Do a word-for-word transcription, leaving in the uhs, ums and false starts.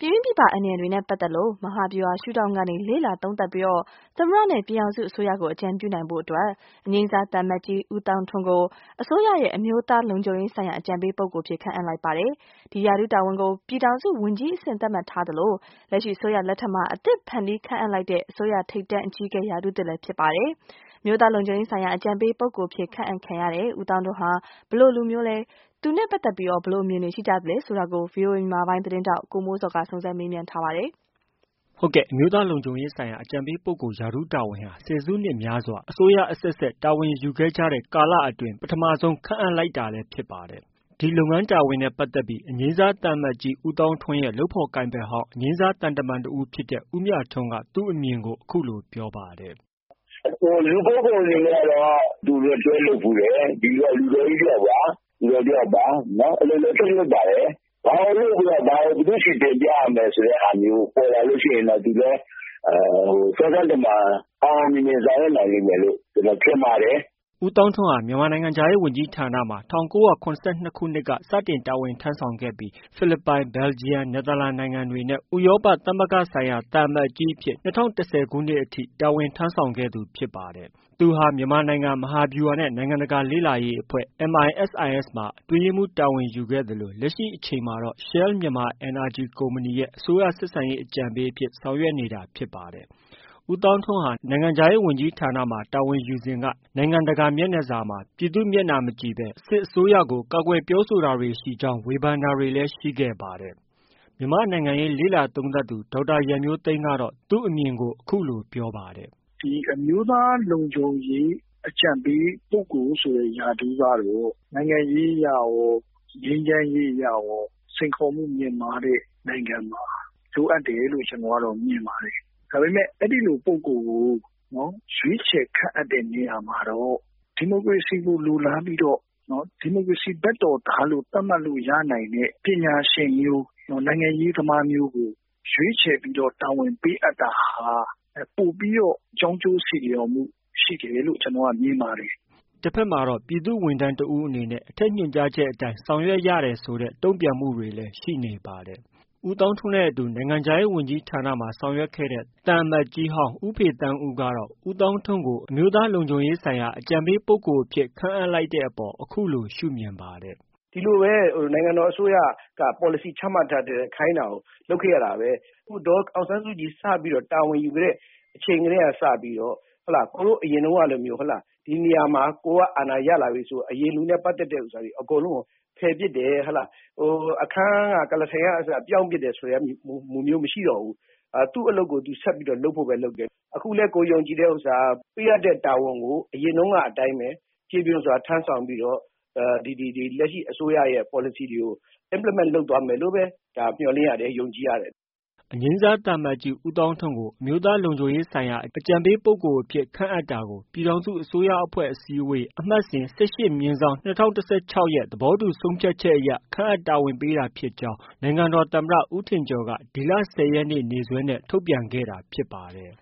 ပြည်တွင်းပြည်ပအန္တရာယ်တွေနဲ့ပတ်သက်လို့မဟာဗျူဟာရှုထောင့်ကနေလေ့လာသုံးသပ်ပြီးတော့သမ္မတနဲ့ပြည်ထောင်စုအစိုးရကိုအကြံပြုနိုင်ဖို့အတွက်အငြိမ်းစားသံအမတ်ကြီးဦးသောင်းထွန်းကိုအစိုးရရဲ့အမျိုးသားလုံခြုံရေးဆိုင်ရာအကြံပေးပုဂ္ဂိုလ်အဖြစ်ခန့်အပ်လိုက်ပါတယ်။ဒီရာထူးတာဝန်ကိုပြည်ထောင်စုဝန်ကြီးအဆင့်သတ်မှတ်ထားသလိုလက်ရှိအစိုးရလက်ထက်မှာအသစ်ဖန်တီးခန့်အပ်လိုက်တဲ့အစိုးရထိပ်တန်းအကြီးအကဲရာထူးသစ်လည်းဖြစ်ပါတယ်။အမျိုးသားလုံခြုံရေးဆိုင်ရာအကြံပေးပုဂ္ဂိုလ်အဖြစ်ခန့်အပ်ခံရတဲ့ဦးသောင်းထွန်းဟာဘယ်လိုလူမျိုးလဲသူနဲ့ပတ်သက်ပြီးတော့ဘယ်လိုအမြင်တွေရှိကြသလဲဆိုတာကို ဗွီအိုအေ မြန်မာပိုင်းသတင်းထောက်ကိုမိုးစောကစုံစမ်းမေးမြန်းထားပါတယ်။ဟုတ်ကဲ့အမျိုးသားလုံခြုံရေးဆိုင်ရာအကြံပေးပုဂ္ဂိုလ်ရာထူးတာဝန်ဟာဆယ်စုနှစ်များစွာအစိုးရအဆက်ဆက်တာဝန်ယူခဲ့ကြတဲ့ကာလအတွင်းပထမဆုံးခန့်အပ်လိုက်တာလည်းဖြစ်ပါတယ်။ဒီလုပ်ငန်းတာဝန်နဲ့ပတ်သက်ပြီးအငြိမ်းစားသံအမတ်ကြီးဦးသောင်းထွန်းရဲ့လုပ်ဖော်ကိုင်ဖက်ဟောင်းအငြိမ်းစားသံတမန်တဦးဖြစ်တဲ့ဦးမြထွန်းကသူ့အမြင်ကိုအခုလိုပြောပါတယ်။ဟိုလူပုဂ္ဂိုလ်တွေကတော့သူတို့တွဲလုပ်ဖူးတယ်ဒီတော့လူတော်ကြီးတော့ပါလူတော်ကြီးပါနော်အဲ့လိုလည်းတွဲလုပ်ပါတယ်ဘာလို့လဲဘာလို့ဒီလိုရှိတယ်ကြရမယ်ဆိုတဲ့အားမျိုးပေါ်လာလို့ရှိရင်တော့ဒီလည်းအဲဟိုစောစောတမအောင်မြင်မြင်ဆောင်ရနိုင်လိမ့်မယ်လို့ကျွန်တော်ထင်ပါတယ်ဦးသောင်းထွန်းဟာမြန်မာနိုင်ငံခြားရေးဝန်ကြီးဌာနမှာ၁၉၇၂ခုနှစ်ကစတင်တာဝန်ထမ်းဆောင်ခဲ့ပြီးဖိလစ်ပိုင်၊ဘယ်လ်ဂျီယံ၊နယ်သာလန်နိုင်ငံတွေနဲ့ဥရောပသမဂ္ဂဆိုင်ရာသံအမတ်ကြီးအဖြစ်၂၀၁၀ခုနှစ်အထိတာဝန်ထမ်းဆောင်ခဲ့သူဖြစ်ပါတယ်။သူဟာမြန်မာနိုင်ငံမဟာဗျူဟာနဲ့နိုင်ငံတကာလေ့လာရေးအဖွဲ့ M I S I S မှာအတွင်းရေးမှူးတာဝန်ယူခဲ့သလိုလက်ရှိအချိန်မှာတော့ Shell Myanmar Energy ကုမ္ပဏီရဲ့အစိုးရဆက်ဆံရေးအကြံပေးအဖြစ်ဆောင်ရွက်နေတာဖြစ်ပါတယ်။ဦးသောင်းထွန်းဟာနိုင်ငံခြားရေးဝန်ကြီးဌာနမှာတာဝန်ယူစဉ်ကနိုင်ငံတကာမျက်နှာစာမှာပြည်သူ့မျက်နှာမကြည့်ဘဲစစ်အစိုးရကိုကာကွယ်ပြောဆိုတာတွေရှိကြောင်းဝေဖန်တာတွေလည်းရှိခဲ့ပါတယ်။မြန်မာနိုင်ငံရေးလေ့လာသုံးသပ်သူဒေါက်တာရန်မျိုးသိမ်းကတော့သူ့အမြင်ကိုအခုလိုပြောပါတယ်။ဒီအမျိုးသားလုံခြုံရေးအကြံပေးပုဂ္ဂိုလ်ဆိုတဲ့ရာထူးကတော့နိုင်ငံရေးအရရောငြိမ်းချမ်းရေးအရရောစိန်ခေါ်မှုမြင့်မားတဲ့နိုင်ငံမှာလိုအပ်တယ်လို့ကျွန်တော်ကတော့မြင်ပါတယ်။ဒါပေမဲ့အဲ့ဒီလိုပုံကိုနော်ရွေးချယ်ခန့်အပ်တဲ့နေရာမှာတော့ဒီမိုကရေစီကိုလိုလားပြီးတော့နော်ဒီမိုကရေစီဘက်တော်သားလို့သတ်မှတ်လို့ရနိုင်တဲ့ပညာရှင်မျိုးနော်နိုင်ငံရေးသမားမျိုးကိုရွေးချယ်ပြီးတော့တာဝန်ပေးအပ်တာဟာပို့ပြီးတော့ကြောင်းကျိုးစီရောမှုရှိတယ်လို့ကျွန်တော်ကမြင်ပါတယ်။တစ်ဖက်မှာတော့ပြည်သူ့ဝန်ထမ်းတဦးအနေနဲ့အထက်ညွှန်ကြားချက်အတိုင်းဆောင်ရွက်ရတယ်ဆိုတဲ့တုံ့ပြန်မှုတွေလည်းရှိနေပါတယ်။ဦးသောင်းထွန်းနဲ့အတူနိုင်ငံခြားရေးဝန်ကြီးဌာနမှာဆောင်ရွက်ခဲ့တဲ့သံအမတ်ကြီးဟောင်းဦးဖေသန်းဦးကတော့ဦးသောင်းထွန်းကိုအမျိုးသားလုံခြုံရေးဆိုင်ရာအကြံပေးပုဂ္ဂိုလ်အဖြစ်ခန့်အပ်လိုက်တဲ့အပေါ်အခုလိုရှုမြင်ပါတယ်။ဒီလိုပဲနိုင်ငံတော်အစိုးရက policy ချမှတ်ထားတဲ့ခိုင်းတာကိုလုပ်ခဲ့ရတာပဲ။အခုဒေါ်အောင်ဆန်းစုကြည်စပြီးတော့တာဝန်ယူခဲ့တဲ့အချိန်ကလေးကစပြီးတော့ဟုတ်လားကိုတို့အရင်တုန်းကလိုမျိုးဟုတ်လားဒီနေရာမှာကိုကအာဏာရလာပြီဆိုအရင်လူနဲ့ပတ်သက်တဲ့ဥစ္စာတွေအကုန်လုံးဖယ်ပစ်တယ်ဟလာဟိုအခန်းကကလထိုင်ကအစပြောင်းပစ်တယ်ဆိုရမူမျိုးမရှိတော့ဘူးအဲသူ့အလုပ်ကိုသူဆက်ပြီးတော့လုပ်ဖို့ပဲလုပ်တယ်အခုလဲကိုယုံကြည်တဲ့ဥစ္စာပြရတဲ့တာဝန်ကိုအရင်တုန်းကအတိုင်းပဲဖြည်းဖြည်းစွာထမ်းဆောင်ပြီးတော့အဲဒီဒီဒီလက်ရှိအစိုးရရဲ့ policy တွေကို implement လုပ်သွားမယ်လို့ပဲဒါမျှော်လင့်ရတယ်ယုံကြည်ရတယ်အငြိမ်းစားသံအမတ်ကြီးဦးသောင်းထွန်းကိုအမျိုးသားလုံခြုံရေးဆိုင်ရာအကြံပေးပုဂ္ဂိုလ်အဖြစ်ခန့်အပ်တာကိုပြည်ထောင်စုအစိုးရအဖွဲ့အစည်းအဝေးအမှတ်စဉ်၁၈မြင်းဆောင်၂၀၁၆ရဲ့သဘောတူဆုံးဖြတ်ချက်အရခန့်အပ်တာဝန်ပေးတာဖြစ်ကြောင်းနိုင်ငံတော်သမ္မတဦးထင်ကျော်ကဒီလ၁၀ရက်နေ့နေ့စွဲနဲ့ထုတ်ပြန်ခဲ့တာဖြစ်ပါတယ်